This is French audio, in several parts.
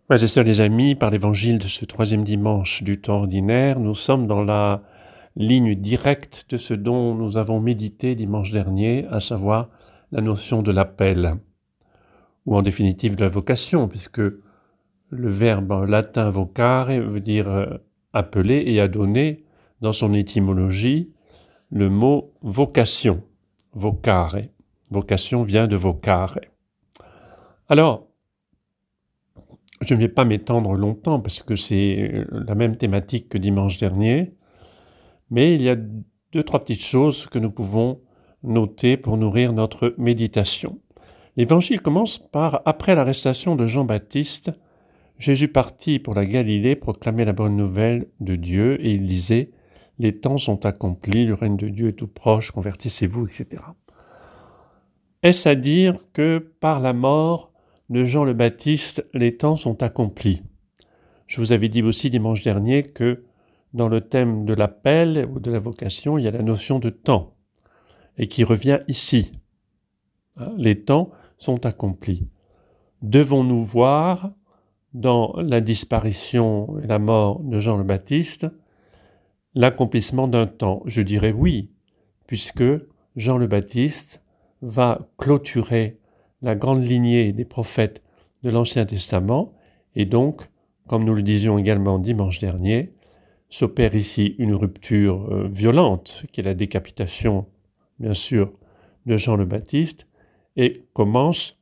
Frères et sœurs, les amis, par l'évangile de ce troisième dimanche du temps ordinaire, nous sommes dans la ligne directe de ce dont nous avons médité dimanche dernier, à savoir la notion de l'appel, ou en définitive de la vocation, puisque le verbe latin vocare veut dire appeler et a donné dans son étymologie le mot vocation, vocare. Vocation vient de vocare. Alors, je ne vais pas m'étendre longtemps parce que c'est la même thématique que dimanche dernier, mais il y a deux, trois petites choses que nous pouvons noter pour nourrir notre méditation. L'évangile commence par « Après l'arrestation de Jean-Baptiste, Jésus partit pour la Galilée proclamer la bonne nouvelle de Dieu et il disait « Les temps sont accomplis, le règne de Dieu est tout proche, convertissez-vous, etc. » Est-ce à dire que par la mort de Jean le Baptiste, les temps sont accomplis? Je vous avais dit aussi dimanche dernier que dans le thème de l'appel ou de la vocation, il y a la notion de temps et qui revient ici. Les temps sont accomplis. Devons-nous voir dans la disparition et la mort de Jean le Baptiste l'accomplissement d'un temps? Je dirais oui, puisque Jean le Baptiste va clôturer la grande lignée des prophètes de l'Ancien Testament et donc, comme nous le disions également dimanche dernier, s'opère ici une rupture violente, qui est la décapitation, bien sûr, de Jean le Baptiste, et commence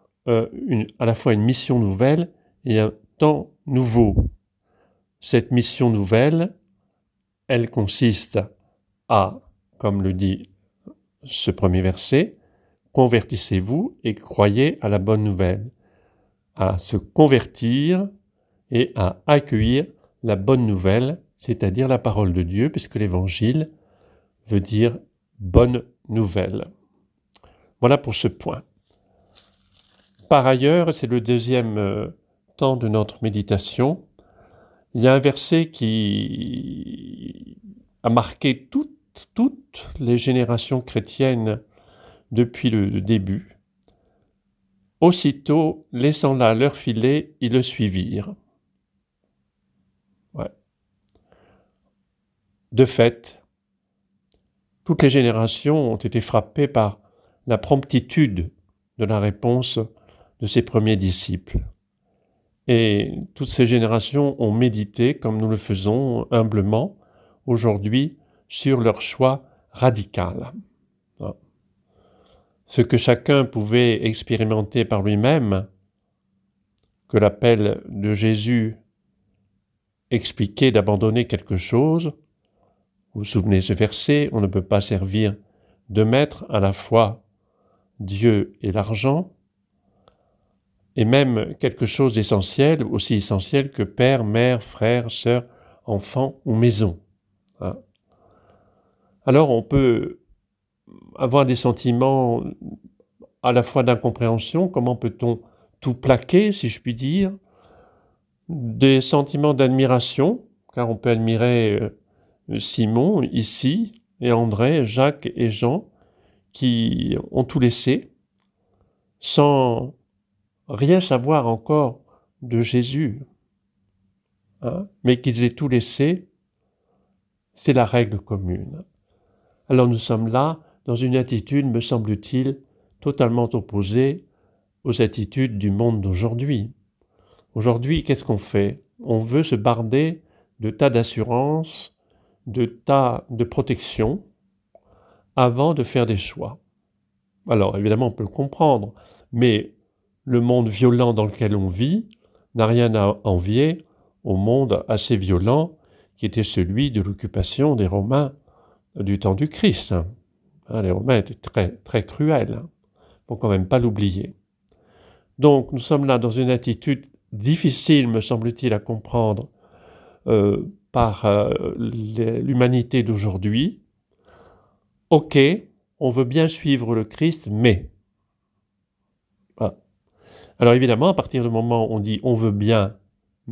à la fois une mission nouvelle et un temps nouveau. Cette mission nouvelle, elle consiste à, comme le dit ce premier verset, « Convertissez-vous et croyez à la bonne nouvelle », à se convertir et à accueillir la bonne nouvelle, c'est-à-dire la parole de Dieu, puisque l'évangile veut dire bonne nouvelle. Voilà pour ce point. Par ailleurs, c'est le deuxième temps de notre méditation, il y a un verset qui a marqué toutes les générations chrétiennes depuis le début. Aussitôt, laissant là leur filet, ils le suivirent. Ouais. De fait, toutes les générations ont été frappées par la promptitude de la réponse de ces premiers disciples. Et toutes ces générations ont médité, comme nous le faisons humblement aujourd'hui, sur leur choix radical. Ce que chacun pouvait expérimenter par lui-même, que l'appel de Jésus expliquait d'abandonner quelque chose. Vous vous souvenez de ce verset, on ne peut pas servir deux maîtres, à la fois Dieu et l'argent, et même quelque chose d'essentiel, aussi essentiel que père, mère, frère, sœur, enfant ou maison. Alors on peut avoir des sentiments à la fois d'incompréhension, comment peut-on tout plaquer, si je puis dire, des sentiments d'admiration, car on peut admirer Simon ici, et André, Jacques et Jean, qui ont tout laissé, sans rien savoir encore de Jésus, mais qu'ils aient tout laissé, c'est la règle commune. Alors nous sommes là dans une attitude, me semble-t-il, totalement opposée aux attitudes du monde d'aujourd'hui. Aujourd'hui, qu'est-ce qu'on fait? On veut se barder de tas d'assurances, de tas de protections, avant de faire des choix. Alors évidemment, on peut le comprendre, mais le monde violent dans lequel on vit n'a rien à envier au monde assez violent qui était celui de l'occupation des Romains du temps du Christ. Les Romains étaient très, très cruels, il ne faut quand même pas l'oublier. Donc nous sommes là dans une attitude difficile, me semble-t-il, à comprendre par l'humanité d'aujourd'hui. Ok, on veut bien suivre le Christ, mais... Alors évidemment, à partir du moment où on dit « on veut bien, mais »,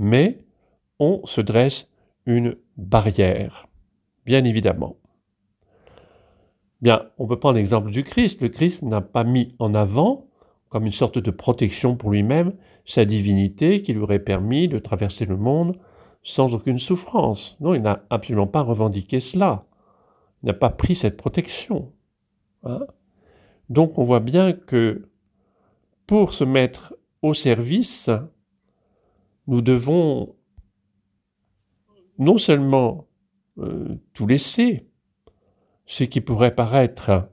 on se dresse une barrière, bien évidemment. Bien, on peut prendre l'exemple du Christ. Le Christ n'a pas mis en avant, comme une sorte de protection pour lui-même, sa divinité qui lui aurait permis de traverser le monde sans aucune souffrance. Non, il n'a absolument pas revendiqué cela. Il n'a pas pris cette protection. Hein. Donc on voit bien que pour se mettre au service, nous devons non seulement tout laisser, ce qui pourrait paraître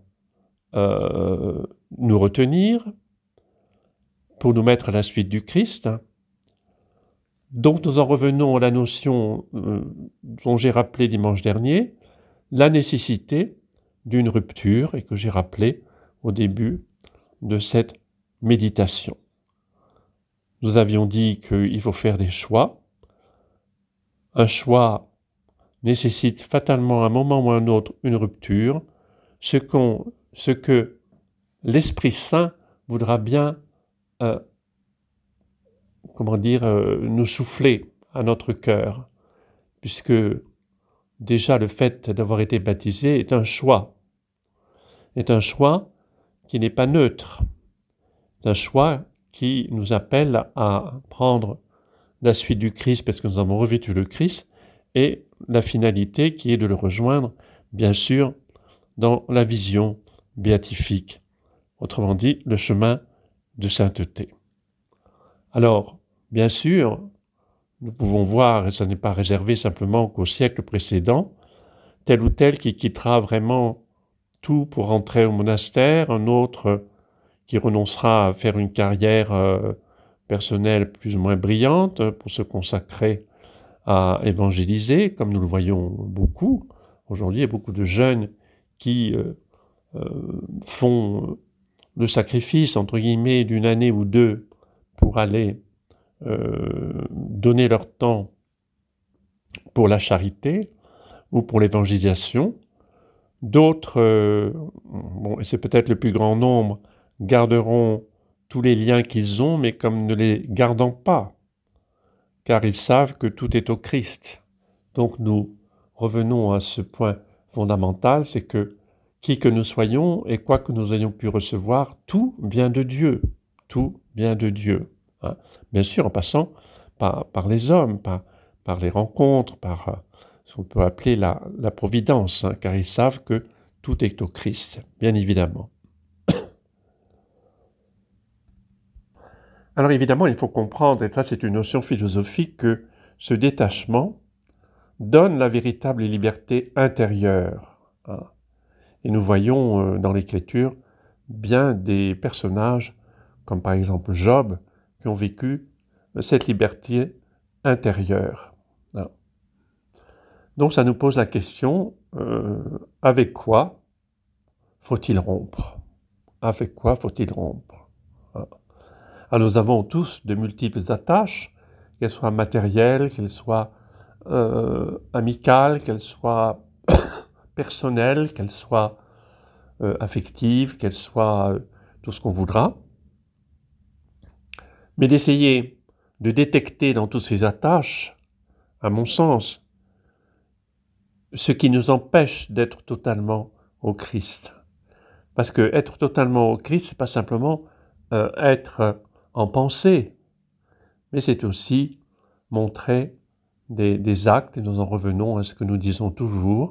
nous retenir, pour nous mettre à la suite du Christ. Donc nous en revenons à la notion dont j'ai rappelé dimanche dernier, la nécessité d'une rupture et que j'ai rappelé au début de cette méditation. Nous avions dit qu'il faut faire des choix. Un choix nécessite fatalement à un moment ou à un autre une rupture, ce que l'Esprit Saint voudra bien nous souffler à notre cœur, puisque déjà le fait d'avoir été baptisé est un choix qui n'est pas neutre, c'est un choix qui nous appelle à prendre la suite du Christ parce que nous avons revêtu le Christ et la finalité qui est de le rejoindre, bien sûr, dans la vision béatifique, autrement dit, le chemin de sainteté. Alors, bien sûr, nous pouvons voir, et ça n'est pas réservé simplement qu'au siècle précédent, tel ou tel qui quittera vraiment tout pour rentrer au monastère, un autre qui renoncera à faire une carrière personnelle plus ou moins brillante pour se consacrer à évangéliser, comme nous le voyons beaucoup. Aujourd'hui, il y a beaucoup de jeunes qui font le sacrifice, entre guillemets, d'une année ou deux pour aller donner leur temps pour la charité ou pour l'évangélisation. D'autres, et c'est peut-être le plus grand nombre, garderont tous les liens qu'ils ont, mais comme ne les gardant pas, car ils savent que tout est au Christ. Donc nous revenons à ce point fondamental, c'est que qui que nous soyons et quoi que nous ayons pu recevoir, tout vient de Dieu. Tout vient de Dieu. Hein. Bien sûr, en passant par les hommes, par les rencontres, par ce qu'on peut appeler la providence, hein, car ils savent que tout est au Christ, bien évidemment. Alors évidemment, il faut comprendre, et ça c'est une notion philosophique, que ce détachement donne la véritable liberté intérieure. Hein. Et nous voyons dans l'Écriture bien des personnages, comme par exemple Job, qui ont vécu cette liberté intérieure. Hein. Donc ça nous pose la question, avec quoi faut-il rompre ? Avec quoi faut-il rompre ? Hein. Alors nous avons tous de multiples attaches, qu'elles soient matérielles, qu'elles soient amicales, qu'elles soient personnelles, qu'elles soient affectives, qu'elles soient tout ce qu'on voudra. Mais d'essayer de détecter dans toutes ces attaches, à mon sens, ce qui nous empêche d'être totalement au Christ. Parce que être totalement au Christ, c'est pas simplement être en pensée, mais c'est aussi montrer des actes, et nous en revenons à ce que nous disons toujours,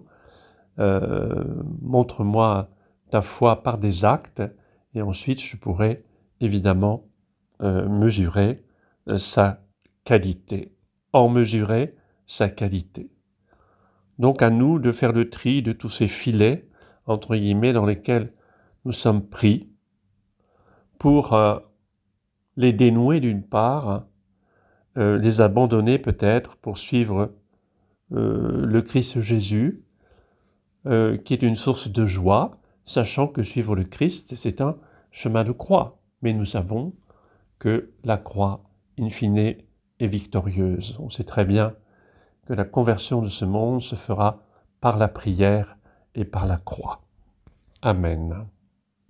montre-moi ta foi par des actes, et ensuite je pourrai évidemment mesurer sa qualité, en mesurer sa qualité. Donc à nous de faire le tri de tous ces filets, entre guillemets, dans lesquels nous sommes pris, pour les dénouer d'une part, les abandonner peut-être pour suivre le Christ Jésus, qui est une source de joie, sachant que suivre le Christ, c'est un chemin de croix. Mais nous savons que la croix, in fine, est victorieuse. On sait très bien que la conversion de ce monde se fera par la prière et par la croix. Amen.